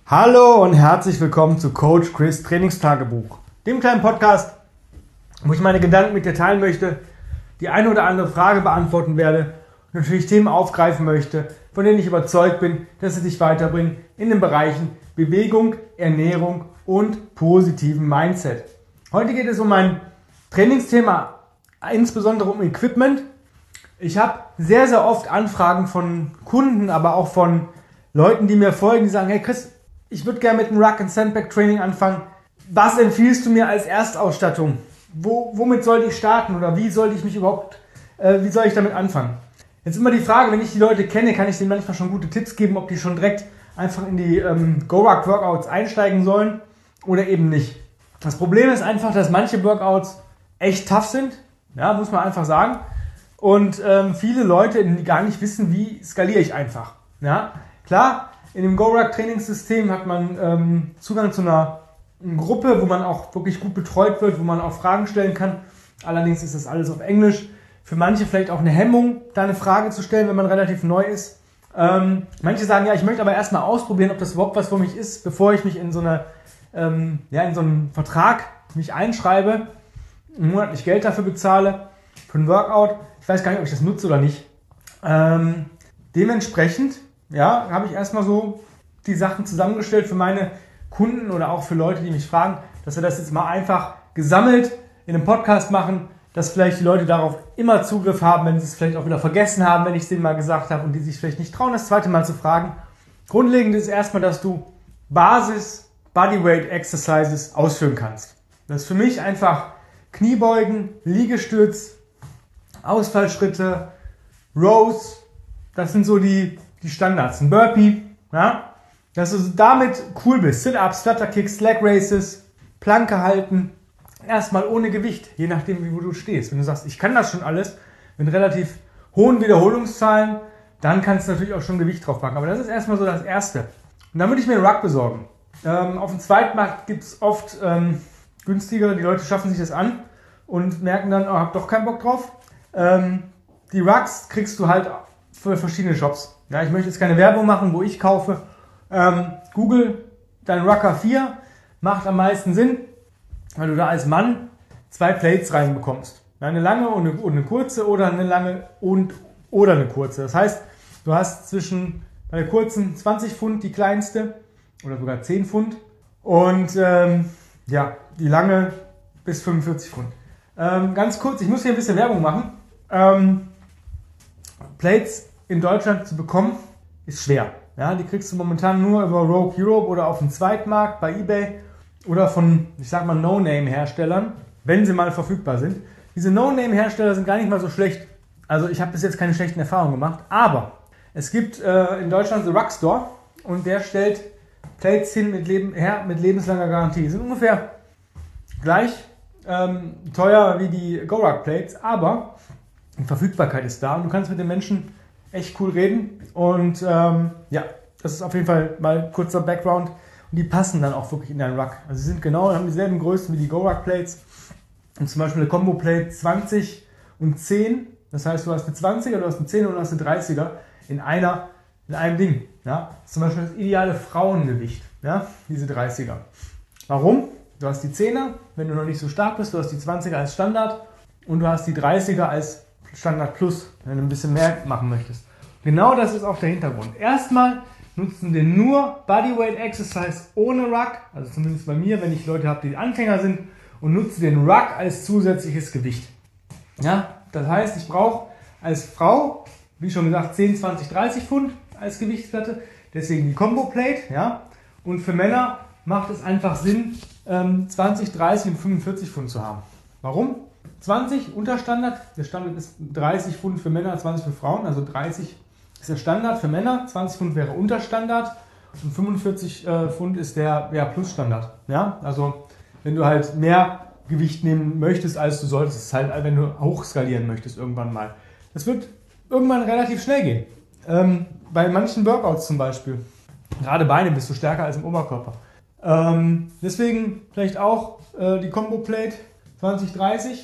Hallo und herzlich willkommen zu Coach Chris Trainingstagebuch, dem kleinen Podcast, wo ich meine Gedanken mit dir teilen möchte, die eine oder andere Frage beantworten werde und natürlich Themen aufgreifen möchte, von denen ich überzeugt bin, dass sie dich weiterbringen in den Bereichen Bewegung, Ernährung und positiven Mindset. Heute geht es um ein Trainingsthema, insbesondere um Equipment. Ich habe sehr, sehr oft Anfragen von Kunden, aber auch von Leuten, die mir folgen, die sagen, hey Chris, ich würde gerne mit einem Ruck- und Sandbag-Training anfangen. Was empfiehlst du mir als Erstausstattung? Womit sollte ich starten oder wie soll ich damit anfangen? Jetzt immer die Frage, wenn ich die Leute kenne, kann ich denen manchmal schon gute Tipps geben, ob die schon direkt einfach in die Go-Ruck-Workouts einsteigen sollen oder eben nicht. Das Problem ist einfach, dass manche Workouts echt tough sind, ja, muss man einfach sagen. Und viele Leute gar nicht wissen, wie skaliere ich einfach. Ja, klar, in dem Go-Ruck-Trainingssystem hat man Zugang zu einer Gruppe, wo man auch wirklich gut betreut wird, wo man auch Fragen stellen kann. Allerdings ist das alles auf Englisch. Für manche vielleicht auch eine Hemmung, da eine Frage zu stellen, wenn man relativ neu ist. Manche sagen, ja, ich möchte aber erstmal ausprobieren, ob das überhaupt was für mich ist, bevor ich mich in so einen Vertrag mich einschreibe, monatlich Geld dafür bezahle, für ein Workout. Ich weiß gar nicht, ob ich das nutze oder nicht. Dementsprechend habe ich erstmal so die Sachen zusammengestellt für meine Kunden oder auch für Leute, die mich fragen, dass wir das jetzt mal einfach gesammelt in einem Podcast machen, dass vielleicht die Leute darauf immer Zugriff haben, wenn sie es vielleicht auch wieder vergessen haben, wenn ich es denen mal gesagt habe und die sich vielleicht nicht trauen, das zweite Mal zu fragen. Grundlegend ist erstmal, dass du Basis Bodyweight Exercises ausführen kannst. Das ist für mich einfach Kniebeugen, Liegestütz, Ausfallschritte, Rows, das sind so die Standards. Ein Burpee, ja, dass du damit cool bist. Sit-Ups, Flutter-Kicks, Leg Races, Planke halten, erstmal ohne Gewicht, je nachdem, wo du stehst. Wenn du sagst, ich kann das schon alles, mit relativ hohen Wiederholungszahlen, dann kannst du natürlich auch schon Gewicht drauf packen. Aber das ist erstmal so das Erste. Und dann würde ich mir einen Ruck besorgen. Auf dem Zweitmarkt gibt es oft günstigere, die Leute schaffen sich das an und merken dann, hab doch keinen Bock drauf. Die Rucks kriegst du halt für verschiedene Shops. Ja, ich möchte jetzt keine Werbung machen, wo ich kaufe. Google dein Rucker 4, macht am meisten Sinn, weil du da als Mann 2 Plates reinbekommst. Eine lange und eine kurze oder eine lange oder eine kurze. Das heißt, du hast bei der kurzen 20 Pfund die kleinste oder sogar 10 Pfund und die lange bis 45 Pfund. Ganz kurz, ich muss hier ein bisschen Werbung machen. Plates in Deutschland zu bekommen, ist schwer. Ja, die kriegst du momentan nur über Rogue Europe oder auf dem Zweitmarkt bei eBay oder von, ich sag mal, No-Name-Herstellern, wenn sie mal verfügbar sind. Diese No-Name-Hersteller sind gar nicht mal so schlecht. Also ich habe bis jetzt keine schlechten Erfahrungen gemacht, aber es gibt in Deutschland The Ruck Store und der stellt Plates hin mit lebenslanger Garantie. Die sind ungefähr gleich teuer wie die Go-Ruck Plates, aber die Verfügbarkeit ist da und du kannst mit den Menschen echt cool reden und das ist auf jeden Fall mal kurzer Background und die passen dann auch wirklich in deinen Ruck. Also sie sind haben dieselben Größen wie die Go-Ruck Plates und zum Beispiel eine Combo Plate 20 und 10, das heißt du hast eine 20er, du hast eine 10er und du hast eine 30er in einem Ding. Ja? Das ist zum Beispiel das ideale Frauengewicht, ja? Diese 30er. Warum? Du hast die 10er, wenn du noch nicht so stark bist, du hast die 20er als Standard und du hast die 30er als Standard Plus, wenn du ein bisschen mehr machen möchtest. Genau das ist auch der Hintergrund. Erstmal nutzen wir nur Bodyweight Exercise ohne Ruck, also zumindest bei mir, wenn ich Leute habe, die Anfänger sind, und nutze den Ruck als zusätzliches Gewicht. Ja, das heißt, ich brauche als Frau, wie schon gesagt, 10, 20, 30 Pfund als Gewichtsplatte, deswegen die Combo Plate. Ja? Und für Männer macht es einfach Sinn, 20, 30 und 45 Pfund zu haben. Warum? 20 Unterstandard, der Standard ist 30 Pfund für Männer, 20 für Frauen, also 30 ist der Standard für Männer, 20 Pfund wäre Unterstandard und 45 Pfund ist der Plusstandard. Ja? Also wenn du halt mehr Gewicht nehmen möchtest, als du solltest, ist halt, wenn du hochskalieren möchtest irgendwann mal. Das wird irgendwann relativ schnell gehen. Bei manchen Workouts zum Beispiel, gerade Beine bist du stärker als im Oberkörper. Deswegen vielleicht auch die Combo Plate 20-10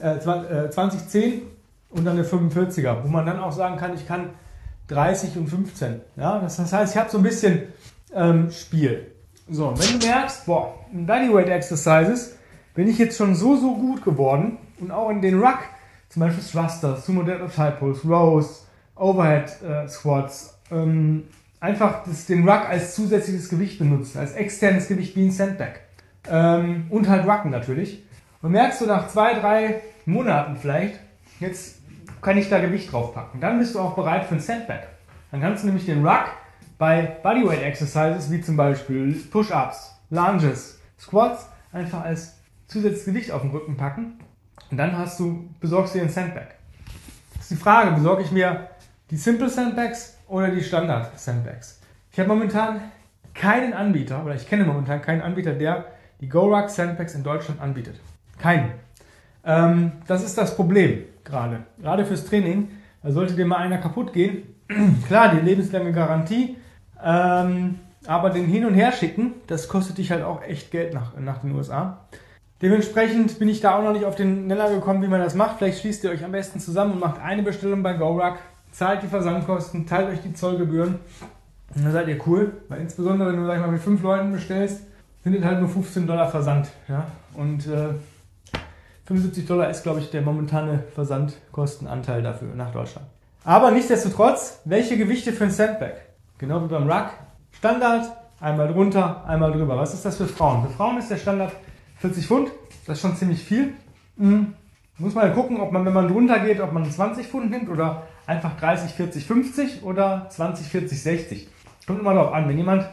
und dann eine 45er, wo man dann auch sagen kann, ich kann 30 und 15. Ja? Das heißt, ich habe so ein bisschen Spiel. So, wenn du merkst, boah, in Bodyweight Exercises bin ich jetzt schon so gut geworden und auch in den Ruck, zum Beispiel Thrusters, Sumo Deadlift High Pulse, Rows, Overhead Squats, einfach den Ruck als zusätzliches Gewicht benutzen, als externes Gewicht wie ein Sandbag. Und halt Rucken natürlich. Und merkst du nach 2-3 Monaten vielleicht, jetzt kann ich da Gewicht drauf packen. Dann bist du auch bereit für ein Sandbag. Dann kannst du nämlich den Ruck bei Bodyweight Exercises wie zum Beispiel Push-Ups, Lunges, Squats einfach als zusätzliches Gewicht auf den Rücken packen. Und dann besorgst du dir ein Sandbag. Das ist die Frage, besorge ich mir die Simple Sandbags oder die Standard Sandbags? Ich habe momentan keinen Anbieter, oder ich kenne momentan keinen Anbieter, der die GoRuck Sandbags in Deutschland anbietet. Keinen. Das ist das Problem gerade. Gerade fürs Training. Da sollte dir mal einer kaputt gehen. Klar, die lebenslange Garantie. Aber den Hin- und Herschicken, das kostet dich halt auch echt Geld nach den USA. Dementsprechend bin ich da auch noch nicht auf den Nenner gekommen, wie man das macht. Vielleicht schließt ihr euch am besten zusammen und macht eine Bestellung bei GoRuck, zahlt die Versandkosten, teilt euch die Zollgebühren und dann seid ihr cool. Weil insbesondere, wenn du, sag ich mal, mit 5 Leuten bestellst, sind es halt nur $15 Versand. Ja? Und $75 ist, glaube ich, der momentane Versandkostenanteil dafür nach Deutschland. Aber nichtsdestotrotz, welche Gewichte für ein Sandbag? Genau wie beim Ruck. Standard, einmal drunter, einmal drüber. Was ist das für Frauen? Für Frauen ist der Standard 40 Pfund. Das ist schon ziemlich viel. Muss man gucken, ob man, wenn man drunter geht, ob man 20 Pfund nimmt oder einfach 30, 40, 50 oder 20, 40, 60. Kommt immer darauf an. Wenn jemand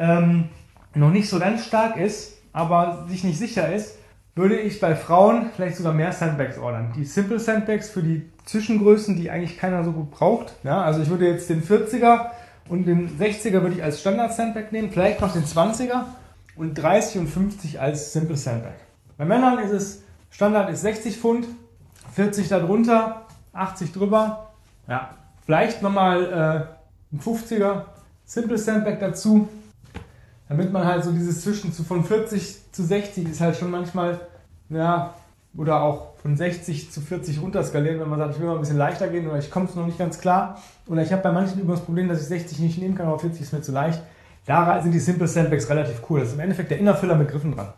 noch nicht so ganz stark ist, aber sich nicht sicher ist, würde ich bei Frauen vielleicht sogar mehr Sandbags ordern. Die Simple Sandbags für die Zwischengrößen, die eigentlich keiner so gut braucht. Ja, also ich würde jetzt den 40er und den 60er würde ich als Standard Sandbag nehmen, vielleicht noch den 20er und 30 und 50 als Simple Sandbag. Bei Männern ist es, Standard ist 60 Pfund, 40 darunter, 80 drüber. Ja, vielleicht nochmal ein 50er Simple Sandbag dazu, damit man halt so dieses von 40 zu 60 ist halt schon manchmal, ja, oder auch von 60 zu 40 runterskalieren, wenn man sagt, ich will mal ein bisschen leichter gehen oder ich komme es noch nicht ganz klar. Oder ich habe bei manchen Übungen das Problem, dass ich 60 nicht nehmen kann, aber 40 ist mir zu leicht. Da sind die Simple Sandbags relativ cool. Das ist im Endeffekt der Innerfüller mit Griffen dran.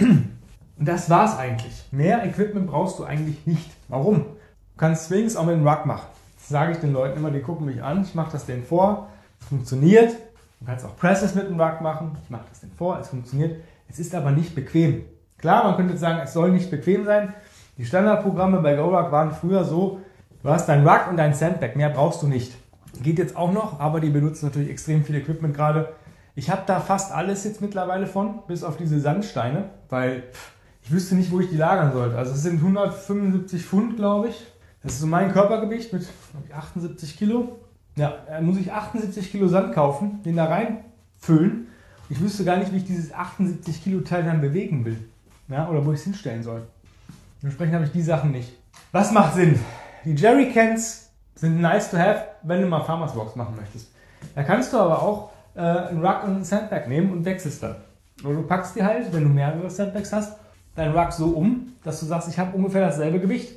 Und das war's eigentlich. Mehr Equipment brauchst du eigentlich nicht. Warum? Du kannst Swings auch mit dem Ruck machen. Das sage ich den Leuten immer, die gucken mich an. Ich mache das denen vor. Es funktioniert. Du kannst auch Presses mit dem Ruck machen. Ich mache das denen vor. Es funktioniert. Es ist aber nicht bequem. Klar, man könnte jetzt sagen, es soll nicht bequem sein. Die Standardprogramme bei GoRuck waren früher so, du hast dein Ruck und dein Sandbag. Mehr brauchst du nicht. Geht jetzt auch noch, aber die benutzen natürlich extrem viel Equipment gerade. Ich habe da fast alles jetzt mittlerweile von, bis auf diese Sandsteine, weil ich wüsste nicht, wo ich die lagern sollte. Also es sind 175 Pfund, glaube ich. Das ist so mein Körpergewicht mit 78 Kilo. Ja, da muss ich 78 Kilo Sand kaufen, den da reinfüllen. Ich wüsste gar nicht, wie ich dieses 78 Kilo Teil dann bewegen will. Ja, oder wo ich es hinstellen soll. Dementsprechend habe ich die Sachen nicht. Was macht Sinn? Die Jerrycans sind nice to have, wenn du mal Farmers Walks machen möchtest. Da kannst du aber auch einen Ruck und einen Sandbag nehmen und wechselst dann. Oder du packst dir halt, wenn du mehrere Sandbags hast, deinen Ruck so um, dass du sagst, ich habe ungefähr dasselbe Gewicht.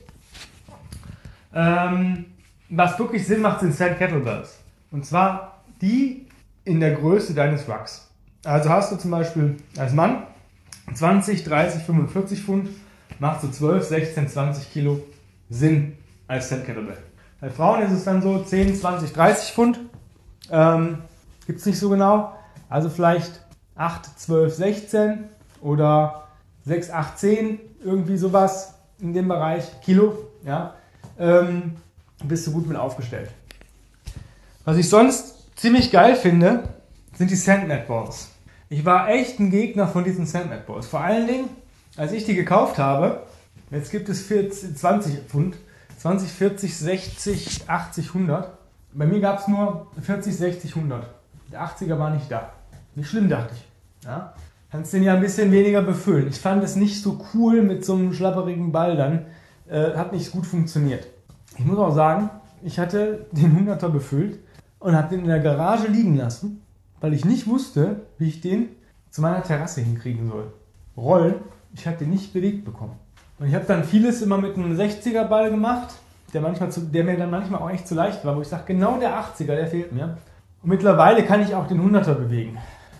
Was wirklich Sinn macht, sind Sand Kettlebells. Und zwar die in der Größe deines Rucks. Also hast du zum Beispiel als Mann 20, 30, 45 Pfund, macht so 12, 16, 20 Kilo Sinn als Sand Kettlebell. Bei Frauen ist es dann so 10, 20, 30 Pfund. Gibt es nicht so genau. Also vielleicht 8, 12, 16 oder 6, 8, 10, irgendwie sowas in dem Bereich Kilo. Ja, bist du gut mit aufgestellt. Was ich sonst ziemlich geil finde, sind die Sandmat Balls. Ich war echt ein Gegner von diesen Sandmat Balls. Vor allen Dingen, als ich die gekauft habe, jetzt gibt es 20 Pfund, 20, 40, 60, 80, 100. Bei mir gab es nur 40, 60, 100. Der 80er war nicht da. Nicht schlimm, dachte ich. Ja? Kannst den ja ein bisschen weniger befüllen. Ich fand es nicht so cool mit so einem schlapperigen Ball dann. Hat nicht gut funktioniert. Ich muss auch sagen, ich hatte den 100er befüllt und habe den in der Garage liegen lassen, weil ich nicht wusste, wie ich den zu meiner Terrasse hinkriegen soll. Rollen, ich habe den nicht bewegt bekommen. Und ich habe dann vieles immer mit einem 60er Ball gemacht, der mir dann manchmal auch echt zu leicht war, wo ich sage, genau der 80er, der fehlt mir. Und mittlerweile kann ich auch den 100er bewegen.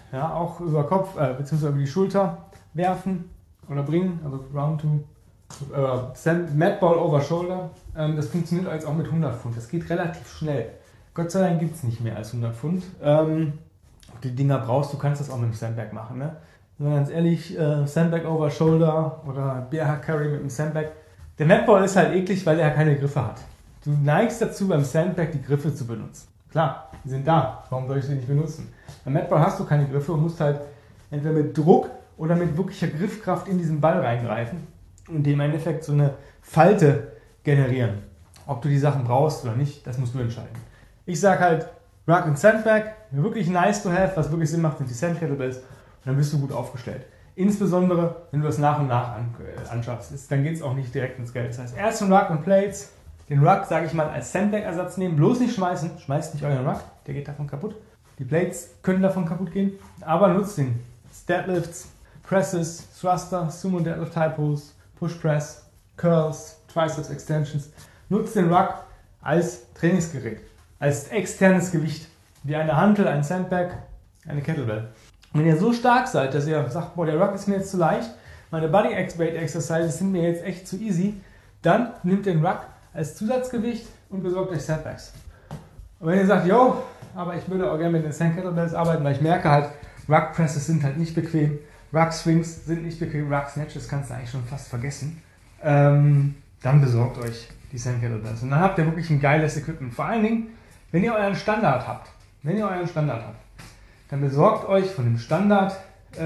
ja, auch über Kopf bzw. über die Schulter werfen oder bringen, also Round to Mat Ball over Shoulder. Das funktioniert jetzt auch mit 100 Pfund. Das geht relativ schnell. Gott sei Dank gibt es nicht mehr als 100 Pfund. Die Dinger brauchst du, kannst das auch mit dem Sandbag machen. Ne? Also ganz ehrlich, Sandbag over Shoulder oder BH Carry mit dem Sandbag. Der Mat Ball ist halt eklig, weil er keine Griffe hat. Du neigst dazu, beim Sandbag die Griffe zu benutzen. Klar, die sind da. Warum soll ich sie nicht benutzen? Beim Mat Ball hast du keine Griffe und musst halt entweder mit Druck oder mit wirklicher Griffkraft in diesen Ball reingreifen und dem im Endeffekt so eine Falte generieren. Ob du die Sachen brauchst oder nicht, das musst du entscheiden. Ich sage halt, Ruck und Sandbag, wirklich nice to have, was wirklich Sinn macht, sind die Sand Kettlebells und dann bist du gut aufgestellt. Insbesondere, wenn du das nach und nach anschaffst, dann geht es auch nicht direkt ins Geld. Das heißt, erst den Ruck und Plates, den Ruck, sage ich mal, als Sandbag-Ersatz nehmen, bloß nicht schmeißen, schmeißt nicht euren Ruck, der geht davon kaputt. Die Plates können davon kaputt gehen, aber nutzt den. Deadlifts, Presses, Thruster, Sumo Deadlift High Pulls, Push Press, Curls, Triceps Extensions. Nutzt den Ruck als Trainingsgerät, als externes Gewicht, wie eine Hantel, ein Sandbag, eine Kettlebell. Und wenn ihr so stark seid, dass ihr sagt, boah, der Ruck ist mir jetzt zu leicht, meine Body Weight Exercises sind mir jetzt echt zu easy, dann nehmt den Ruck als Zusatzgewicht und besorgt euch Sandbags. Und wenn ihr sagt, yo, aber ich würde auch gerne mit den Sand Kettlebells arbeiten, weil ich merke halt, Ruck Presses sind halt nicht bequem, Ruck Swings sind nicht bequem, Ruck Snatches kannst du eigentlich schon fast vergessen, dann besorgt euch die Sand Kettlebells. Und dann habt ihr wirklich ein geiles Equipment. Vor allen Dingen, wenn ihr euren Standard habt, dann besorgt euch von dem Standard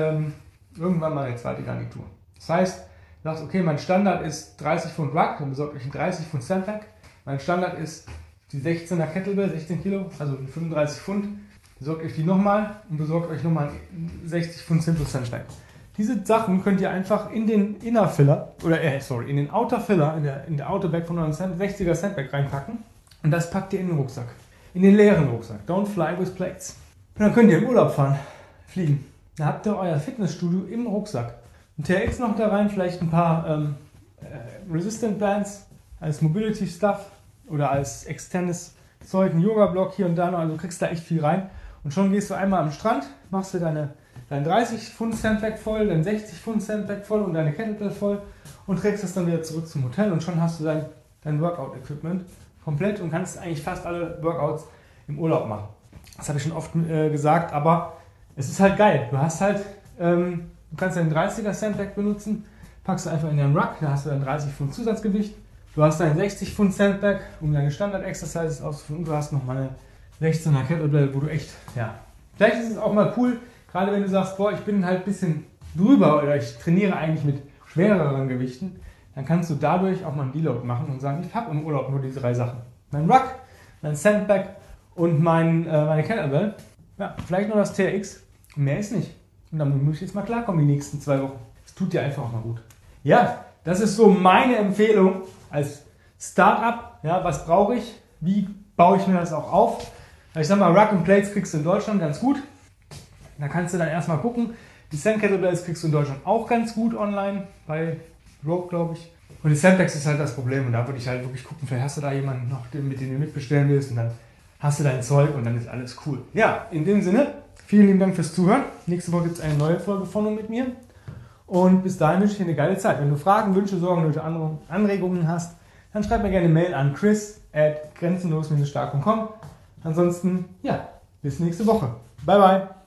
irgendwann mal eine zweite Garnitur. Das heißt, ihr sagt, okay, mein Standard ist 30 Pfund Ruck, dann besorgt euch ein 30 Pfund Sandbag. Mein Standard ist die 16er Kettlebell, 16 Kilo, also 35 Pfund. Besorgt euch die nochmal und besorgt euch nochmal 60 Pfund Simple Sandbag. Diese Sachen könnt ihr einfach in den Inner Filler, in den Outer Filler, in der Outer Bag von eurem 60er Sandbag reinpacken. Und das packt ihr in den Rucksack. In den leeren Rucksack. Don't fly with plates. Und dann könnt ihr im Urlaub fliegen. Da habt ihr euer Fitnessstudio im Rucksack. Ein TRX noch da rein, vielleicht ein paar Resistant Bands als Mobility Stuff oder als externes Zeug, ein Yoga-Block hier und da noch. Also du kriegst da echt viel rein. Und schon gehst du einmal am Strand, machst du dein 30 Pfund Sandbag voll, dein 60 Pfund Sandbag voll und deine Kettlebell voll und trägst das dann wieder zurück zum Hotel und schon hast du dein Workout-Equipment komplett und kannst eigentlich fast alle Workouts im Urlaub machen. Das habe ich schon oft gesagt, aber es ist halt geil. Du hast halt, du kannst deinen 30er Sandbag benutzen, packst du einfach in deinen Ruck, da hast du dann 30 Pfund Zusatzgewicht. Du hast deinen 60 Pfund Sandbag, um deine Standard-Exercises auszuführen und du hast noch mal eine 16er Kettlebell, wo du echt, vielleicht ist es auch mal cool, gerade wenn du sagst, boah, ich bin halt ein bisschen drüber oder ich trainiere eigentlich mit schwereren Gewichten, dann kannst du dadurch auch mal einen Deload machen und sagen, ich habe im Urlaub nur diese 3 Sachen. Mein Ruck, mein Sandbag und meine Kettlebell. Ja, vielleicht noch das TRX. Mehr ist nicht. Und dann muss ich jetzt mal klarkommen die nächsten 2 Wochen. Das tut dir einfach auch mal gut. Ja, das ist so meine Empfehlung als Startup. Ja, was brauche ich? Wie baue ich mir das auch auf? Ich sag mal, Ruck und Plates kriegst du in Deutschland ganz gut. Da kannst du dann erstmal gucken. Die Sand Kettlebells kriegst du in Deutschland auch ganz gut online. Bei Rogue, glaube ich. Und die Sandbags ist halt das Problem. Und da würde ich halt wirklich gucken, vielleicht hast du da jemanden noch, mit dem du mitbestellen willst. Und dann hast du dein Zeug und dann ist alles cool. Ja, in dem Sinne, vielen lieben Dank fürs Zuhören. Nächste Woche gibt es eine neue Folge von und mit mir. Und bis dahin wünsche ich dir eine geile Zeit. Wenn du Fragen, Wünsche, Sorgen, Nöte, Anregungen hast, dann schreib mir gerne eine Mail an chris@grenzenlos-stark.com. Ansonsten, ja, bis nächste Woche. Bye, bye.